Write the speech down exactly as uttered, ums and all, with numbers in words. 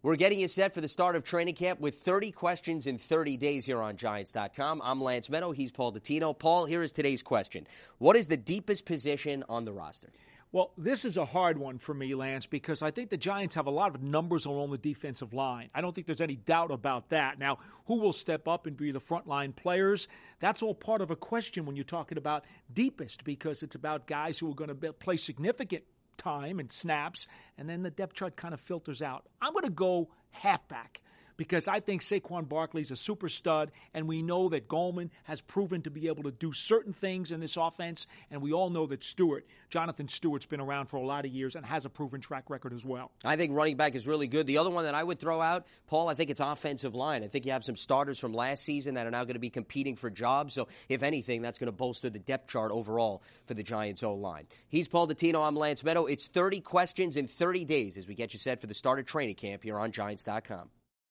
We're getting you set for the start of training camp with thirty questions in thirty days here on Giants dot com. I'm Lance Meadow. He's Paul Dottino. Paul, here is today's question. What is the deepest position on the roster? Well, this is a hard one for me, Lance, because I think the Giants have a lot of numbers along the defensive line. I don't think there's any doubt about that. Now, who will step up and be the frontline players? That's all part of a question when you're talking about deepest, because it's about guys who are going to play significant time and snaps, and then the depth chart kind of filters out. I'm going to go halfback, because I think Saquon Barkley's a super stud, and we know that Goldman has proven to be able to do certain things in this offense, and we all know that Stewart, Jonathan Stewart's been around for a lot of years and has a proven track record as well. I think running back is really good. The other one that I would throw out, Paul, I think it's offensive line. I think you have some starters from last season that are now going to be competing for jobs, so if anything, that's going to bolster the depth chart overall for the Giants O-line. He's Paul Dottino. I'm Lance Meadow. It's thirty questions in thirty days as we get you set for the start of training camp here on Giants dot com.